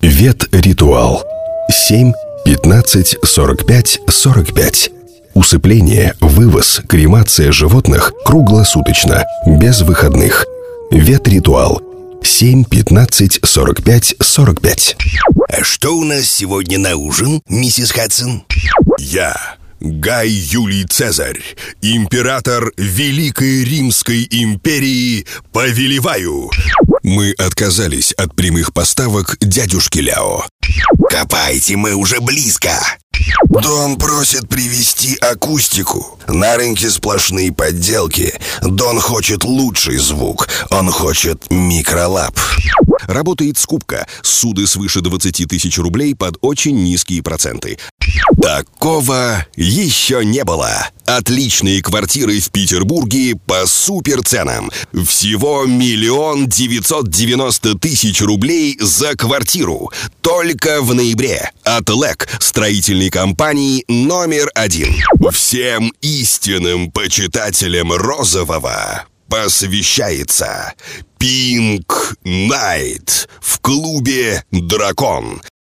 Ветритуал. 7 15 45 45. Усыпление, вывоз, кремация животных круглосуточно, без выходных. Ветритуал. 7 15 45 45. А что у нас сегодня на ужин, миссис Хадсон? Я, Гай Юлий Цезарь, император Великой Римской империи, повелеваю. Мы отказались от прямых поставок дядюшки Ляо. Копайте, мы уже близко. Дон просит привезти акустику. На рынке сплошные подделки. Дон хочет лучший звук. Он хочет микролаб. Работает скупка. Суды свыше 20 тысяч рублей под очень низкие проценты. Такого еще не было. Отличные квартиры в Петербурге по суперценам. Всего 1 990 000 рублей за квартиру. Только в ноябре. От ЛЭК, строительной компании №1. Всем истинным почитателям розового посвящается Pink Night в клубе «Дракон».